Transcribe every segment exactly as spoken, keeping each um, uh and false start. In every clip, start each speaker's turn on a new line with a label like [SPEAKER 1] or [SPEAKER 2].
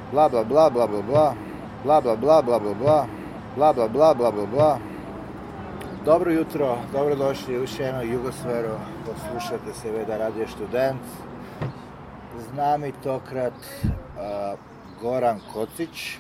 [SPEAKER 1] bla bla bla bla bla bla bla bla bla bla bla bla bla bla bla bla bla bla. Dobro jutro, dobrodošli u još jednu Jugosferu, poslušate seveda Radio Študent. Z nami tokrat uh, Goran Kocić,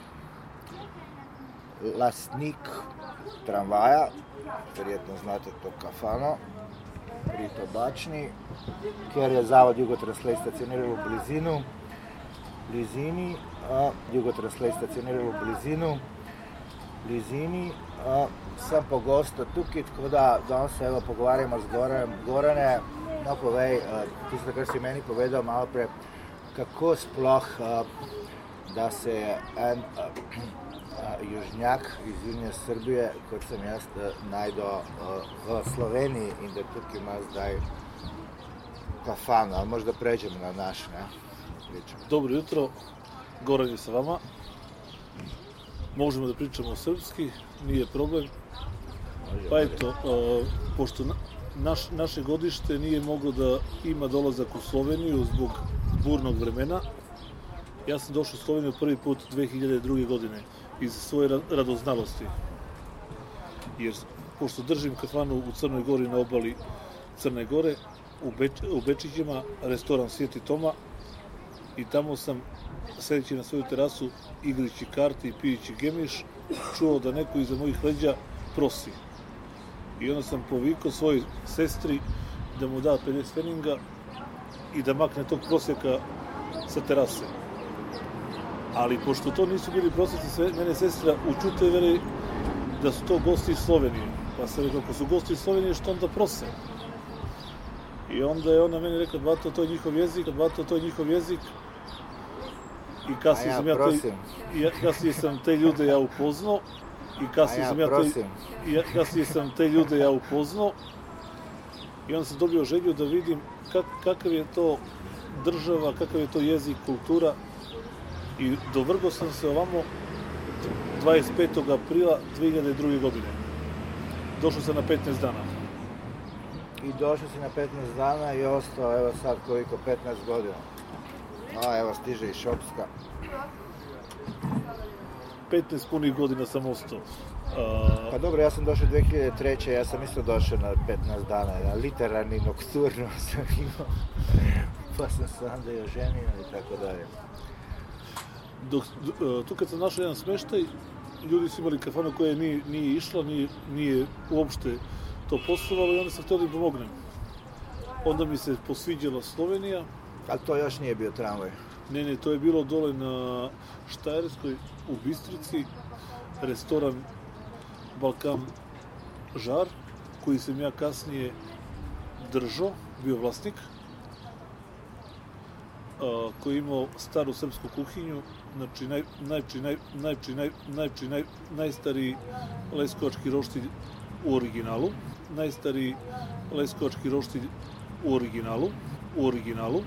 [SPEAKER 1] lastnik tramvaja, verjetno znate to kafano pri Tobačni, kjer je Zavod Jugotranslate stacioniral v blizinu, blizini, uh, Jugotranslate stacioniral v blizinu, blizini, uh, sem pogosto tukaj, tako da danes se evo pogovarjamo z Goranem. Gorane, no povej, uh, tisto, kar si meni povedal malo prej, kako sploh, uh, da se je en uh, uh, južnjak iz južnje Srbije, kot sem jaz, uh, najdo uh, v Sloveniji in da tukaj ima zdaj kafan, ali možda pređemo na naš, ne? Pričamo.
[SPEAKER 2] Dobro jutro, Goran je sa vama. Možemo da pričamo o srpski, nije problem. Pa eto, uh, pošto naš, naše godište nije moglo da ima dolazak u Sloveniju zbog burnog vremena, ja sam došao u Sloveniju prvi put dve hiljade druge. godine iz svoje radoznalosti. Jer pošto držim kafanu u Crnoj Gori na obali Crne Gore, u, Beč, u Bečićima, restoran Sveti Toma, i tamo sam, sedeći na svoju terasu, igrajući karti i pijući gemiš, čuo da neko iza mojih leđa prosi. I onda sam povikao svojoj sestri da mu da pedeset feninga i da makne tog prosjeka sa terase. Ali pošto to nisu bili prosjeci, mene sestra učute veli da su to gosti iz Slovenije. Pa sam rekao, ako su gosti iz Slovenije, što onda prose? I onda je ona meni rekla, bato, to je njihov jezik, bato, to je njihov jezik. I kasnije, ja, sam, ja te, ja, kasnije sam te ljude ja upoznao. I kasnije, ja, sam, ja te, ja, kasnije sam te ljude ja upoznao. I onda sam dobio želju da vidim kak, kakav je to država, kakav je to jezik, kultura. I dovrgo sam se ovamo dvadeset petog aprila dve hiljade druge. godine. Došao sam na petnaest dana.
[SPEAKER 1] I došao si na petnaest dana i ostao, evo sad koliko, petnaest godina. A, evo stiže i Šopska.
[SPEAKER 2] petnaest punih godina sam ostao.
[SPEAKER 1] A... Pa dobro, ja sam došao dve hiljade treće. ja sam isto došao na petnaest dana, na literarni nokturno sam imao, pa sam se onda i oženio i tako dalje.
[SPEAKER 2] Dok, tu kad sam našao jedan smeštaj, ljudi su imali kafanu koja nije, nije išla, nije, nije uopšte to poslovalo i onda sam htio da im pomognem. Onda mi se posviđala Slovenija.
[SPEAKER 1] Ali to još nije bio tramvaj?
[SPEAKER 2] Ne, ne, to je bilo dole na Štajerskoj, u Bistrici, restoran Balkan Žar, koji sam ja kasnije držao, bio vlasnik, a, koji je imao staru srpsku kuhinju, znači naj, najči, naj, najči, naj, najči, naj, najstariji leskovački roštilj u originalu, najstariji leskovački roštilj u originalu, u originalu,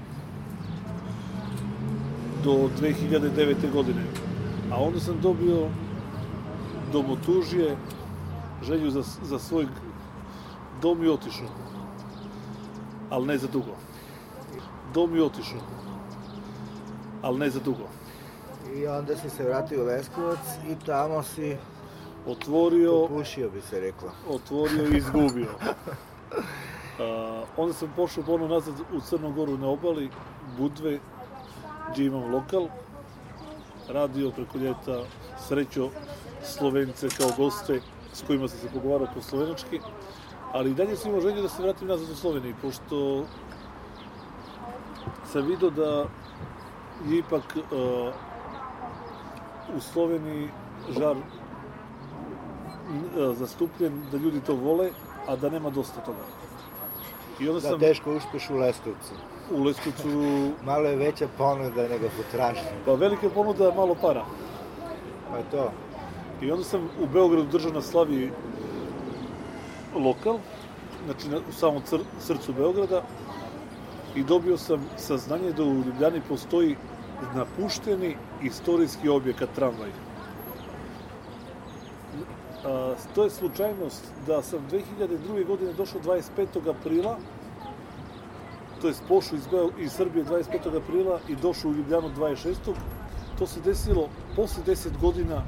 [SPEAKER 2] do dve hiljade devete. godine. A onda sam dobio domotužje, želju za, za svoj dom i otišao. Ali ne za dugo. Dom i otišao. Ali ne za dugo.
[SPEAKER 1] I onda si se vratio u Leskovac i tamo si
[SPEAKER 2] otvorio,
[SPEAKER 1] popušio bi se reklo.
[SPEAKER 2] Otvorio i izgubio. A, onda sam pošao ponovno nazad u Crnu Goru na obali, Budve, gdje imam lokal, radio preko ljeta, srećo Slovence kao goste s kojima sam se pogovarao po slovenački, ali i dalje sam imao želju da se vratim nazad u Sloveniji, pošto sam vidio da je ipak uh, u Sloveniji žar uh, zastupljen, da ljudi to vole, a da nema dosta toga. I onda
[SPEAKER 1] da
[SPEAKER 2] sam...
[SPEAKER 1] teško uspeš u Leskovcu.
[SPEAKER 2] U Leskovcu...
[SPEAKER 1] Malo je veća ponuda nego potražnja.
[SPEAKER 2] Pa velika ponuda, malo para.
[SPEAKER 1] Pa je to.
[SPEAKER 2] I onda sam u Beogradu držao na Slavi lokal, znači na, u samom cr, srcu Beograda, i dobio sam saznanje da u Ljubljani postoji napušteni istorijski objekat tramvaj. A, to je slučajnost da sam dve hiljade druge. godine došao dvadeset petog aprila, to je pošao iz, iz Srbije dvadeset petog aprila i došao u Ljubljanu dvadeset šestog to se desilo posle deset godina.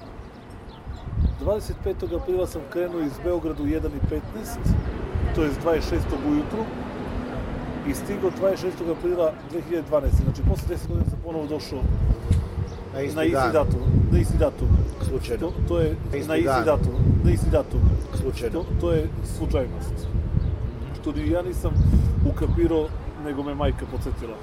[SPEAKER 2] dvadeset petog aprila sam krenuo iz Beograda u jedan i petnaest, to je dvadeset šestog ujutru, i stigao dvadeset šestog aprila dve hiljade dvanaeste. Znači, posle deset godina sam ponovo došao
[SPEAKER 1] Na isti,
[SPEAKER 2] na isti
[SPEAKER 1] dan.
[SPEAKER 2] datum. Na isti datum.
[SPEAKER 1] Slučajno.
[SPEAKER 2] To, to je
[SPEAKER 1] Isti
[SPEAKER 2] na isti
[SPEAKER 1] dan.
[SPEAKER 2] datum. Na isti datum.
[SPEAKER 1] Slučajno.
[SPEAKER 2] To, to je slučajnost. Što ni ja nisam ukapirao, nego me majka podsjetila.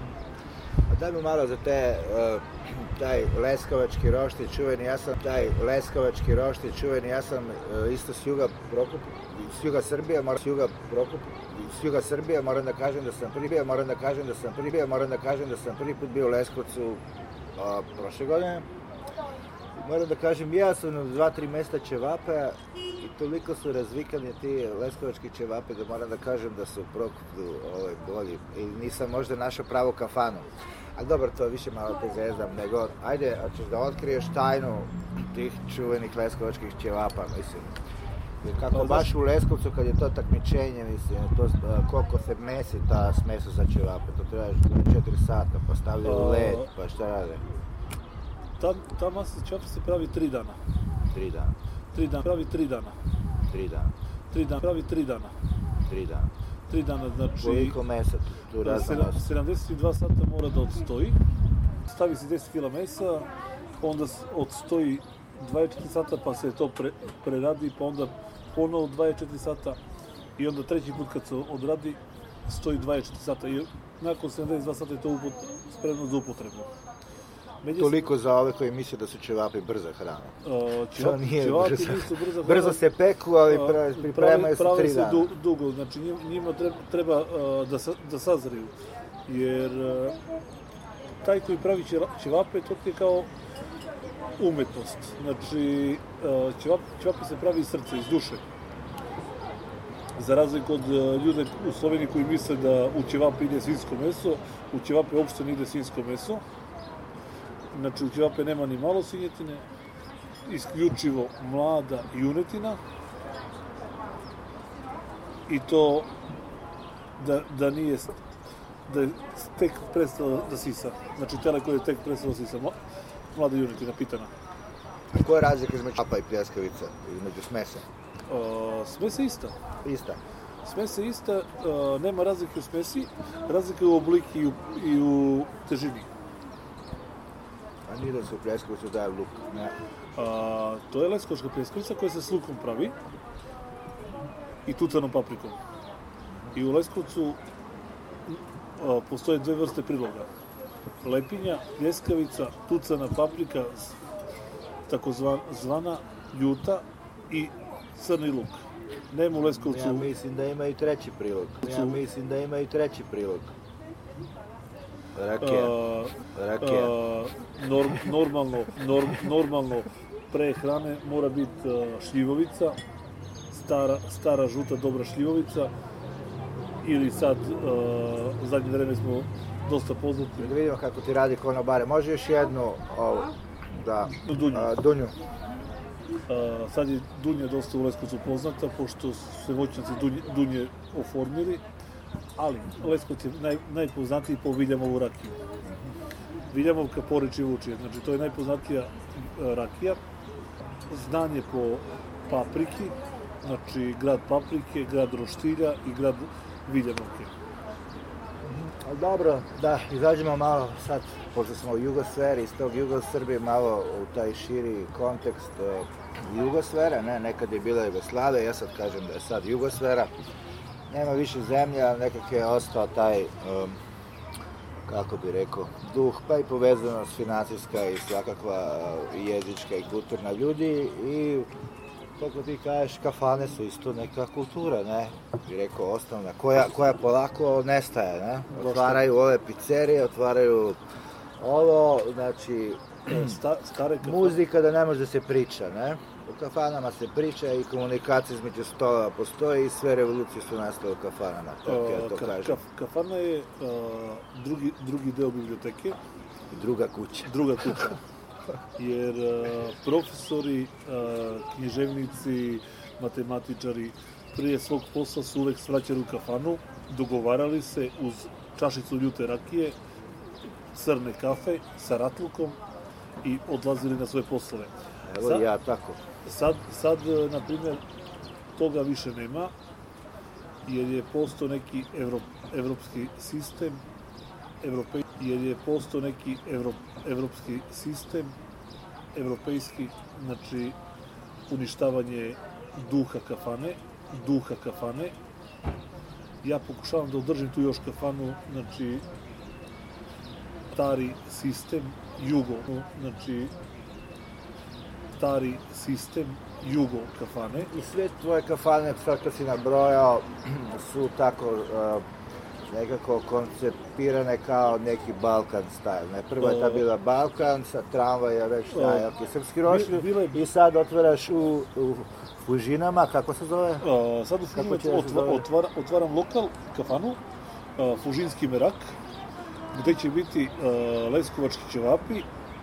[SPEAKER 1] A daj mi malo za te, uh, taj leskovački roštilj čuveni, ja sam taj leskovački roštilj čuveni, ja sam uh, isto s juga Prokop, s juga Srbije, moram s juga Prokop, s juga Srbije, moram da kažem da sam prvi bio, moram da kažem da sam prvi bio, moram da kažem da sam prvi put bio u Leskovcu uh, prošle godine. Moram da kažem, ja sam na dva, tri mesta ćevape i toliko su razvikani ti leskovački ćevape da moram da kažem da su u Prokupcu ovaj, bolji. I nisam možda našao pravu kafanu. Ali dobro, to više malo te zezam, nego, ajde, hoćeš da otkriješ tajnu tih čuvenih leskovačkih ćevapa, mislim. Jer kako baš u Leskovcu, kad je to takmičenje, mislim, to, koliko se mesi ta smesa za ćevape, to trebaš četiri sata, pa stavljaju led, pa šta rade?
[SPEAKER 2] Ta, ta masa ćevapa se pravi tri dana.
[SPEAKER 1] Tri dana.
[SPEAKER 2] Tri dana, pravi tri dana.
[SPEAKER 1] Tri dana.
[SPEAKER 2] Tri dana, pravi tri dana.
[SPEAKER 1] Tri dana.
[SPEAKER 2] Tri dana, znači...
[SPEAKER 1] Koliko mesa tu, tu razna masa?
[SPEAKER 2] sedamdeset dva sata mora da odstoji. Stavi se deset kila mesa, onda odstoji dvadeset četiri sata, pa se to pre, preradi, pa onda ponovo dvadeset četiri sata i onda treći put kad se odradi, stoji dvadeset četiri sata i nakon sedamdeset dva sata je to upot, spremno za upotrebu. Među
[SPEAKER 1] Toliko za ove koji misle da su ćevapi brza hrana.
[SPEAKER 2] Uh, ćevap, ćevapi nisu brza hrana.
[SPEAKER 1] Brzo se peku, ali pra, pripremaju se tri dana.
[SPEAKER 2] Prave se dugo, znači njima treba, treba uh, da, sa, da sazriju. Jer uh, taj koji pravi ćevape, to ti je kao umetnost. Znači, uh, ćevap, ćevape se pravi iz srca, iz duše. Za razliku od uh, ljude u Sloveniji koji misle da u ćevape ide svinjsko meso, u ćevape uopšte ne ide svinjsko meso. Znači, u ćevape nema ni malo svinjetine, isključivo mlada junetina. I to da, da nije, da je tek prestalo da sisa. Znači, tele koje je tek prestalo da sisa. Mlada junetina, pitana.
[SPEAKER 1] A koja je razlika između ćevapa i pljeskavica, između smesa?
[SPEAKER 2] Uh, smesa ista.
[SPEAKER 1] Ista.
[SPEAKER 2] Smesa ista, uh, nema razlike u smesi, razlike u obliku i u, i u težini.
[SPEAKER 1] A nije da se u pljeskavicu daje luk, ne?
[SPEAKER 2] A, to je leskovačka pljeskavica koja se s lukom pravi i tucanom paprikom. I u Leskovcu a, postoje dve vrste priloga. Lepinja, pljeskavica, tucana paprika, takozvana ljuta i crni luk. Nema u Leskovcu...
[SPEAKER 1] Ja mislim da ima i treći prilog. Ja mislim da ima i treći prilog. Rakija.
[SPEAKER 2] A,
[SPEAKER 1] Rakija.
[SPEAKER 2] A, norm, normalno, norm, normalno pre hrane mora biti šljivovica, stara, stara žuta dobra šljivovica, ili sad a, u zadnje vreme smo dosta poznati.
[SPEAKER 1] Da vidimo kako ti radi konobare. Može još jednu ovu, da,
[SPEAKER 2] Dunju.
[SPEAKER 1] A, dunju.
[SPEAKER 2] A, sad je dunja dosta u Leskovcu poznata, pošto su se voćnjaci dunje, dunje oformili, ali Leskovac je naj, najpoznatiji po Viljamovu rakiju. Viljamovka Porič i Vučije, znači to je najpoznatija rakija. Znanje po papriki, znači grad paprike, grad roštilja i grad Viljamovke.
[SPEAKER 1] Ali dobro, da, izađemo malo sad, pošto smo u jugosferi, iz tog Jugosrbije, malo u taj širi kontekst uh, jugosfera, ne, nekad je bila Jugoslavija, ja sad kažem da je sad jugosfera. Nema više zemlja, nekako je ostao taj, um, kako bi rekao, duh, pa i povezanost financijska i svakakva uh, jezička i kulturna ljudi i, kako ti kažeš, kafane su isto neka kultura, ne, bi rekao, osnovna, koja, koja polako nestaje, ne, otvaraju ove pizzerije, otvaraju ovo, znači,
[SPEAKER 2] Sta, stare kafane.
[SPEAKER 1] Muzika da ne može da se priča, ne? U kafanama se priča i komunikacija između stola postoji i sve revolucije su nastale u kafanama, tako ja to
[SPEAKER 2] ka,
[SPEAKER 1] kažem.
[SPEAKER 2] Kaf, kafana je uh, drugi, drugi deo biblioteke.
[SPEAKER 1] I druga kuća.
[SPEAKER 2] Druga kuća. Jer uh, profesori, uh, književnici, matematičari prije svog posla su uvek svraćali u kafanu, dogovarali se uz čašicu ljute rakije, crne kafe sa ratlukom i odlazili na svoje poslove.
[SPEAKER 1] Evo sad, ja tako.
[SPEAKER 2] Sad, sad, na primjer, toga više nema, jer je postao neki evrop, evropski sistem, evropej, jer je postao neki evrop, evropski sistem, evropejski, znači uništavanje duha kafane, duha kafane. Ja pokušavam da održim tu još kafanu, znači stari sistem jugo, znači stari sistem jugo kafane.
[SPEAKER 1] I sve tvoje kafane, sad kad si nabrojao, su tako uh, nekako koncepirane kao neki Balkan style. Ne? Prvo je ta bila Balkan, sa tramvaja već najaki srpski rošlju i sad otvaraš u, u Fužinama, kako se zove?
[SPEAKER 2] Uh, sad u Fužinama otvara, otvara, otvaram lokal, kafanu, uh, Fužinski merak, gde će biti uh, leskovački ćevapi,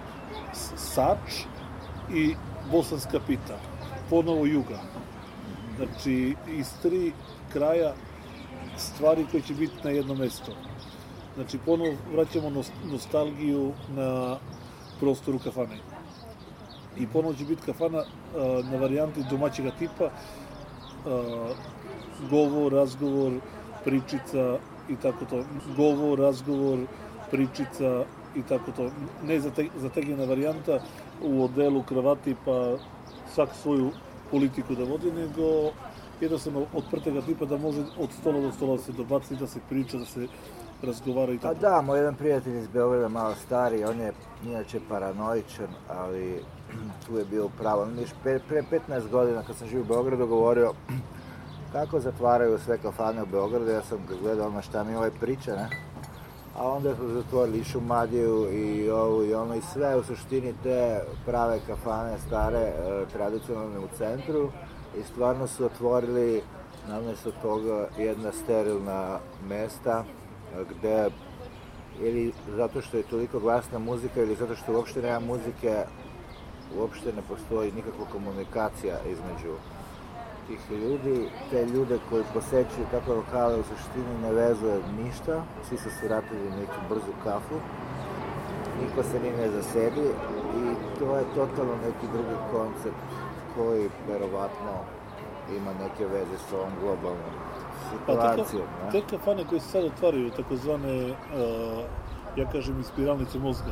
[SPEAKER 2] sač i bosanska pita, ponovo juga. Znači, iz tri kraja stvari koje će biti na jedno mesto. Znači, ponovo vraćamo nostalgiju na prostoru kafane. I ponovo će biti kafana uh, na varijanti domaćega tipa, uh, govor, razgovor, pričica i tako to. Govor, razgovor, pričica i tako to. Ne zategljena varijanta u odelu, kravati, pa svak svoju politiku da vodi, nego jednostavno od prtega tipa da može od stola do stola da se dobaci, da se priča, da se razgovara i tako.
[SPEAKER 1] Pa da, moj jedan prijatelj iz Beograda, malo stari, on je inače paranoičan, ali tu je bio pravo. On je pre, pre petnaest godina, kad sam živio u Beogradu, govorio kako zatvaraju sve kafane u Beogradu. Ja sam ga gledao ono šta mi ovaj priča, ne? A onda su zatvorili i Šumadiju i ovu i ono i sve, u suštini te prave kafane, stare, tradicionalne u centru, i stvarno su otvorili namjesto toga jedna sterilna mesta gde, ili zato što je toliko glasna muzika ili zato što uopšte nema muzike, uopšte ne postoji nikakva komunikacija između tih ljudi. Te ljude koji posećuju takve lokale u suštini ne vezuje ništa, svi su se vratili neku brzu kafu, niko se ni ne zasedi i to je totalno neki drugi koncept koji verovatno ima neke veze s ovom globalnom situacijom.
[SPEAKER 2] Pa te kafane koje se sad otvaraju, takozvane, uh, ja kažem, spiralnice mozga,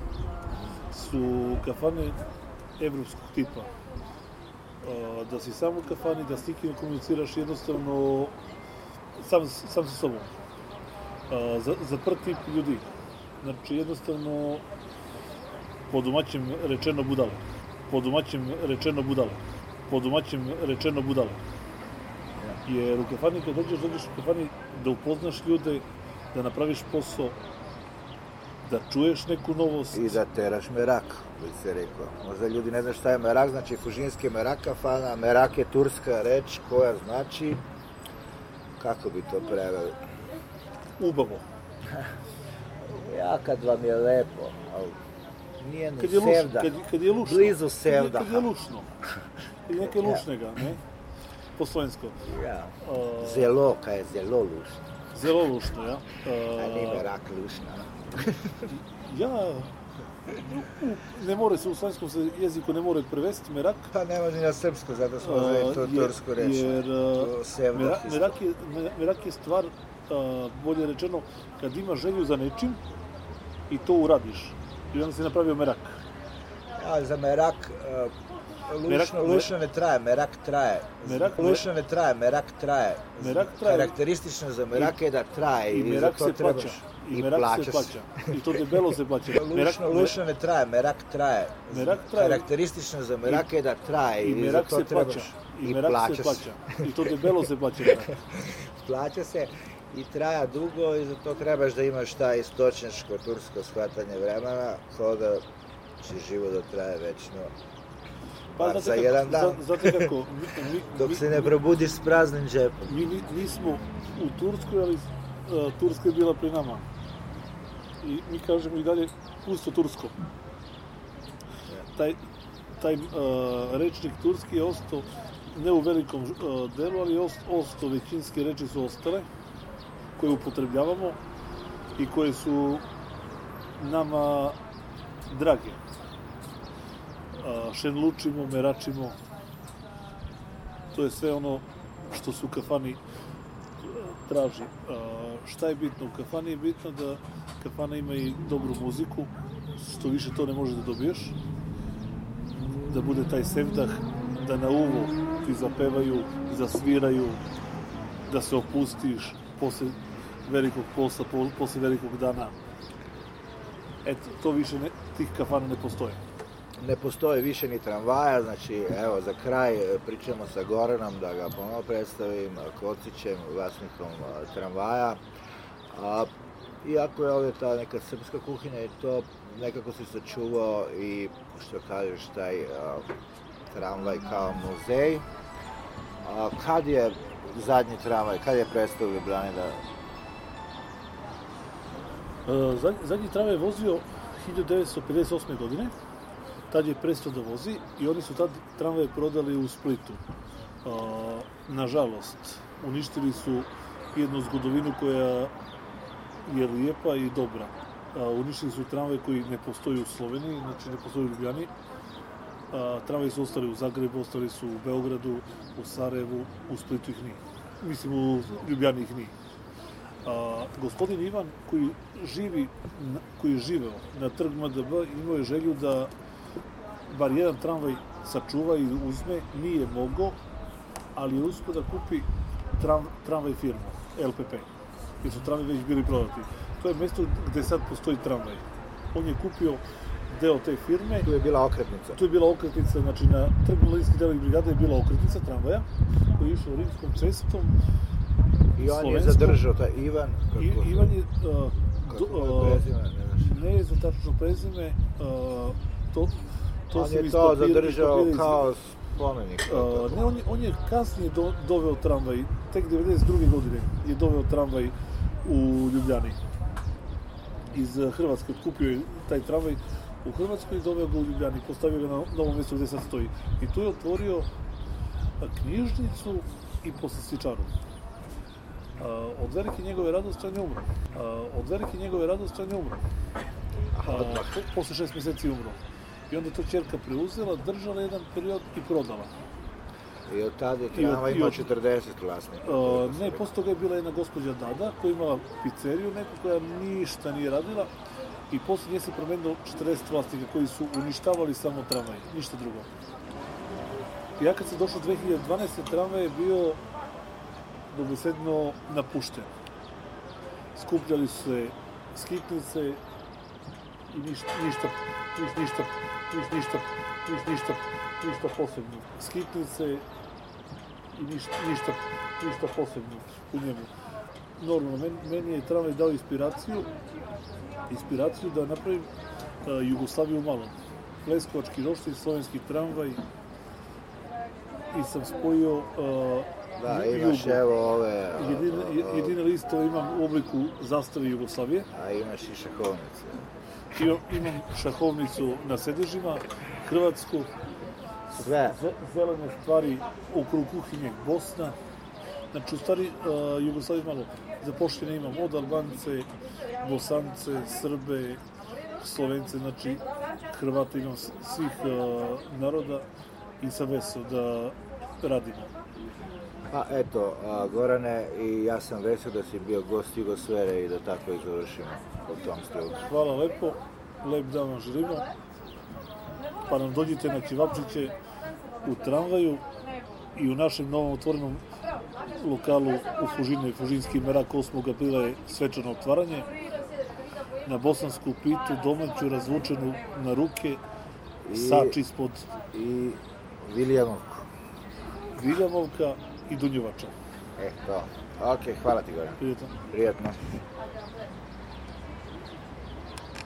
[SPEAKER 2] su kafane evropskog tipa. Uh, da si samo u kafani, da s nikim komuniciraš jednostavno sam, sam sa sobom. Uh, za, zaprt tip ljudi. Znači, jednostavno, po domaćem rečeno budale. Po domaćem rečeno budale. Po domaćem rečeno budale. Jer u kafani, kad dođeš, dođeš u kafani da upoznaš ljude, da napraviš posao, da čuješ neku novost.
[SPEAKER 1] I da teraš merak, bi se rekao. Možda ljudi ne znaju šta je merak, znači fužinski merak kafana. Merak je turska reč koja znači, kako bi to preveli?
[SPEAKER 2] Ubavo.
[SPEAKER 1] Ja, kad vam je lepo, ali nije ni
[SPEAKER 2] kad je
[SPEAKER 1] sevda.
[SPEAKER 2] Luš, kad, kad je lušno.
[SPEAKER 1] Blizu sevda.
[SPEAKER 2] Kad je lušno. Ili neke lušnega, ne? Po slovensko.
[SPEAKER 1] Ja. Uh, zelo, kaj je zelo lušno.
[SPEAKER 2] Zelo lušno, ja.
[SPEAKER 1] Uh, A ni merak lušno.
[SPEAKER 2] Ja, ne more se u slovenskom jeziku ne more prevesti merak.
[SPEAKER 1] Pa ne može ni na srpsko, zato smo uzeli to tursku reč.
[SPEAKER 2] Jer merak, merak, je, merak je stvar, uh, bolje rečeno, kad imaš želju za nečim i to uradiš. I onda si napravio merak.
[SPEAKER 1] Ja, za merak, uh, lušno, merak, lušno ne traje, merak traje.
[SPEAKER 2] Merak,
[SPEAKER 1] lušno ne traje, merak traje.
[SPEAKER 2] Merak traje.
[SPEAKER 1] Karakteristično za merak je da traje.
[SPEAKER 2] I, i merak se plaća. I, I merak se plaća. I to debelo se plaća.
[SPEAKER 1] Merak, lušno ne traje, merak traje.
[SPEAKER 2] Merak traje.
[SPEAKER 1] Karakteristično za merak je da traje.
[SPEAKER 2] I, i merak se plaća. I merak se plaća. I to debelo se plaća.
[SPEAKER 1] Plaća se i traja dugo i za to trebaš da imaš taj istočnjačko tursko shvatanje vremena, kao da će život da traje večno.
[SPEAKER 2] Pa,
[SPEAKER 1] za kako, jedan dan.
[SPEAKER 2] Znate kako? Mi, mi,
[SPEAKER 1] Dok se ne probudiš s praznim džepom.
[SPEAKER 2] Mi nismo u Turskoj, ali uh, Turska je bila pri nama. I mi kažemo i dalje pusto tursko. Taj, taj uh, rečnik turski je ostao, ne u velikom uh, delu, ali ost, ostao, većinske reči su ostale, koje upotrebljavamo i koje su nama drage. Šenlučimo, meračimo. To je sve ono što su u kafani traži. Šta je bitno? U kafani je bitno da kafana ima i dobru muziku, što više to ne možeš da dobiješ. Da bude taj sevdah, da na uvo ti zapevaju, zasviraju, da se opustiš posle velikog posla, posle velikog dana. Eto, to više ne, tih kafana ne postoje.
[SPEAKER 1] Ne postoji više ni tramvaja, znači evo za kraj pričamo sa Goranom da ga ponovno predstavim, Kocićem, vlasnikom tramvaja. A, iako je ovdje ta neka srpska kuhinja i to nekako si sačuvao i što kažeš taj a, tramvaj kao muzej. A, kad je zadnji tramvaj, kad je prestao u Ljubljani da...
[SPEAKER 2] Zadnji, zadnji tramvaj je vozio hiljadu devetsto pedeset osme. godine. Tad je prestao da vozi i oni su tad tramvaje prodali u Splitu. A, nažalost, uništili su jednu zgodovinu koja je lijepa i dobra. A, uništili su tramvaje koji ne postoji u Sloveniji, znači ne postoji u Ljubljani. A, tramvaji su ostali u Zagrebu, ostali su u Beogradu, u Sarajevu, u Splitu ih nije. Mislim, u Ljubljani ih nije. A, gospodin Ivan, koji živi, koji je živeo na trg M D B, imao je želju da bar jedan tramvaj sačuva i uzme, nije mogao, ali je uspio da kupi tram, tramvaj firmu, L P P, jer su tramvaj već bili prodati. To je mjesto gde sad postoji tramvaj. On je kupio deo te firme.
[SPEAKER 1] Tu je bila okretnica.
[SPEAKER 2] Tu je bila okretnica, znači na trgu Mladinskih delovnih brigada je bila okretnica tramvaja, koji je išao rimskom cestom.
[SPEAKER 1] I on je zadržao, taj Ivan.
[SPEAKER 2] Kako, I, Ivan je... Uh,
[SPEAKER 1] kako je prezime, ne znaš?
[SPEAKER 2] Ne je za tačno prezime, uh, to... To
[SPEAKER 1] on je to papir, zadržao iz... kao spomenik.
[SPEAKER 2] Uh, ne, on je, on je kasnije do, doveo tramvaj, tek devedeset druge. godine je doveo tramvaj u Ljubljani. Iz Hrvatske otkupio je taj tramvaj u Hrvatskoj i doveo ga u Ljubljani, postavio ga na novom mjestu gdje sad stoji. I tu je otvorio knjižnicu i poslastičaru. Uh, od velike njegove radosti on je umro. Uh, od velike njegove radosti on je umro. Uh, po, posle šest mjeseci umro. I onda to ćerka preuzela, držala jedan period i prodala.
[SPEAKER 1] I od tada je tramvaj imao četrdeset vlasnika.
[SPEAKER 2] Uh, ne, posle toga je bila jedna gospođa Dada koja imala pizzeriju, neko koja ništa nije radila. I posle nje se promenilo četrdeset vlasnika koji su uništavali samo tramvaj, ništa drugo. I ja kad sam došao dve hiljade dvanaeste. tramvaj je bio dobesedno napušten. Skupljali su se skitnice i ništa, ništa, ništa, ništa, ništa, ništa, ništa posebno. Skitnice i ništa, ništa, ništa posebno u njemu. Normalno, meni, meni je tramvaj dao inspiraciju, inspiraciju da napravim uh, Jugoslaviju malo. Leskovački roštilj, slovenski tramvaj i sam spojio uh,
[SPEAKER 1] da, imaš jugo. Evo ove...
[SPEAKER 2] Jedine, jedine listove imam u obliku zastave Jugoslavije.
[SPEAKER 1] A imaš i šahovnice.
[SPEAKER 2] Imam, imam šahovnicu na sedežima, hrvatsku,
[SPEAKER 1] sve.
[SPEAKER 2] Zelene stvari okolo kuhinje Bosna. Znači, u stvari, uh, Jugoslavije malo zapošljene imam od Albance, Bosance, Srbe, Slovence, znači Hrvata imam svih uh, naroda i sam vesel da radimo.
[SPEAKER 1] A eto, a, Gorane, i ja sam vesel da si bio gost Jugosfere i da tako i završimo u tom stilu.
[SPEAKER 2] Hvala lepo, lep dan vam želimo, pa nam dođite na ćevapčiće u tramvaju i u našem novom otvorenom lokalu u Fužinu i Fužinski merak osmog aprila je svečano otvaranje. Na bosansku pitu, domaću, razvučenu na ruke, I, sač ispod.
[SPEAKER 1] I Viljamovku.
[SPEAKER 2] Viljamovka i Dunjevača.
[SPEAKER 1] E, to. Ok, hvala ti, Goran.
[SPEAKER 2] Prijetno.
[SPEAKER 1] Prijetno.